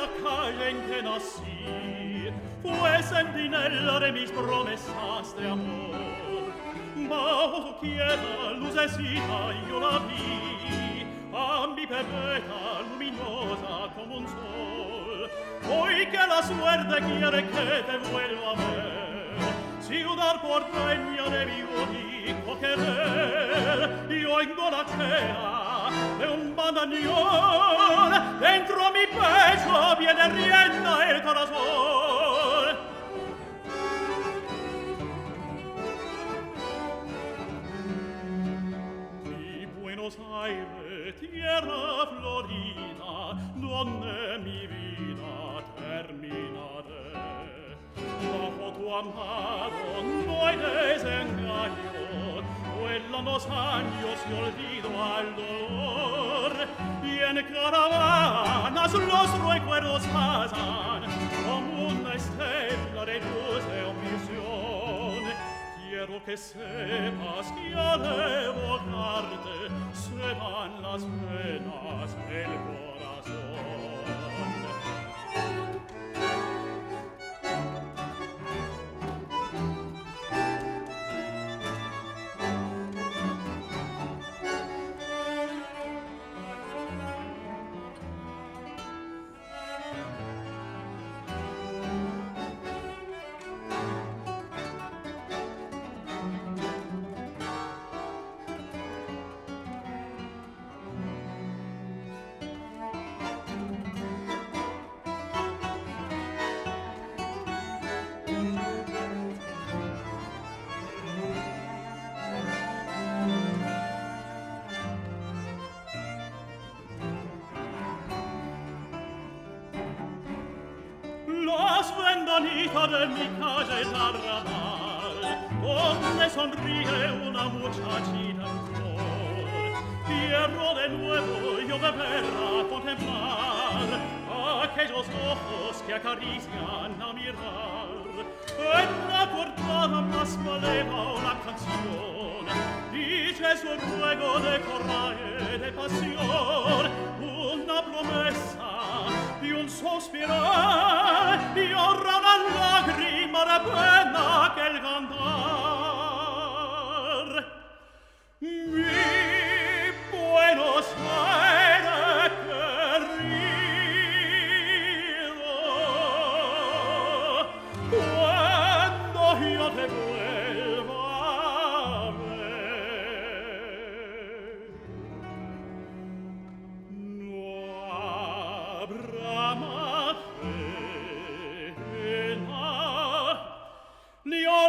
la calle en que nací fue centinela de mis promesas de amor. Bajo quieta lucecita yo la vi, a mi perreta luminosa como un sol. Hoy que la suerte quiere que te vuelva a ver, ciudad porteña de mi bonito querer, yo oigo la queja de un bandoneón, dentro mi pecho viene rienda el corazón. Mi Buenos Aires, tierra florida, donde mi vida terminaré. Bajo tu amparo no hay desengaño, vuelan los años y olvido al dolor, y en caravanas los recuerdos pasan como una estela de luz de omisión. Quiero que sepas que al evocarte se van las penas del corazón. Las ventanitas de mi calle Tarramal, donde sonríe una muchachita en flor, quiero de nuevo yo beberla a contemplar aquellos ojos que acarician a mirar. En la portada más maleva una canción dice su ruego de coraje, de pasión, una promesa y un sospirar, y ahora una lágrima de pena que el cantar. Mi Buenos Aires querido, cuando yo te vuelva a ver, no habrá más pena, ni